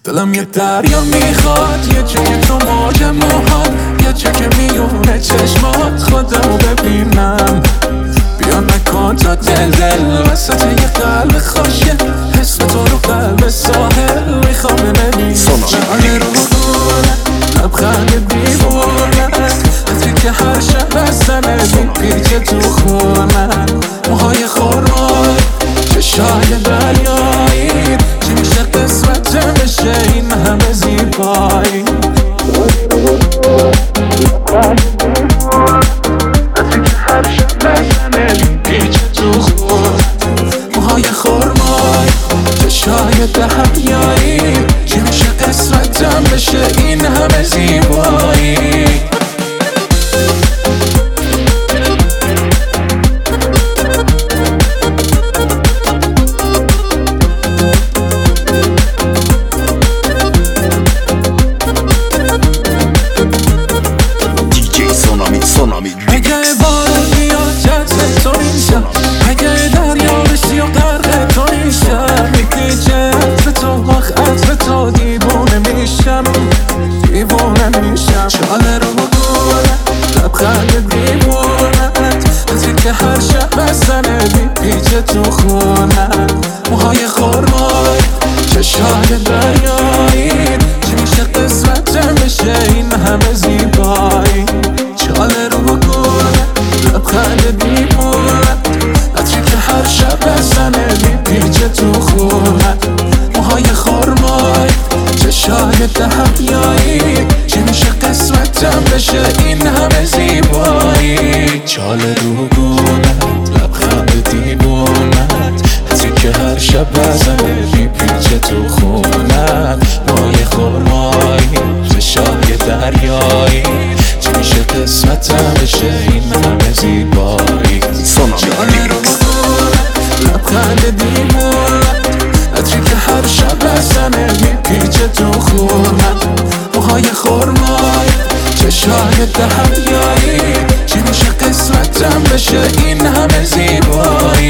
دلم یه دریا میخواد، یه جا که تو موج موهات، یه جا که میونه چشمات خودمو ببینم. بیا نکن تا دل وسط یه قلب خوشه، حس تو رو قلب ساحل میخوام ببینم. شعر رو بگونه لبخند دیوونه، حتی که هر شب بستنه میپیچه تو خونه. موهای خورمای چشای دریایی، چی میشه قسمتم بشه این همه زیبایی. حتی که هر شب بستنه میپیچه تو خونه. موهای خورمای چشای دریایی، چی میشه قسمتم بشه این همه زیبایی. اگه بارون بیاد جد تو اینجا، اگه دریا بشی و غرق تو اینجا، میپیچه عطر تو وقت عطر تو دیوونه میشم، دیوونه میشم. شاله رو بگونه لبخند دیوونت، حتی که هر شب بزنه میپیچه تو خونت. موهای خورمای چشای دریایی، چی میشه قسمتم بشه این همه زیبایی. شاله رو بگونه لبخند دیوونت، حتی که هر شب بزنه میپیچه تو خونت. موهای خورمای چشای دریایی، چی میشه قسمتم بشه این همه زیبایی. شاله رو بگونه لبخند دیوونت، حتی که هر شب بزنه میپیچه تو خونت. موهای خورمای چشای دریایی، چی میشه قسمتم بشه این همه زیبایی. شاله رو بگونه لبخند دیوونت، حتی که هر شب بزنه میپیچه تو خونت. موهای خورمای چشای دریایی، چی میشه قسمتم بشه این همه زیبایی.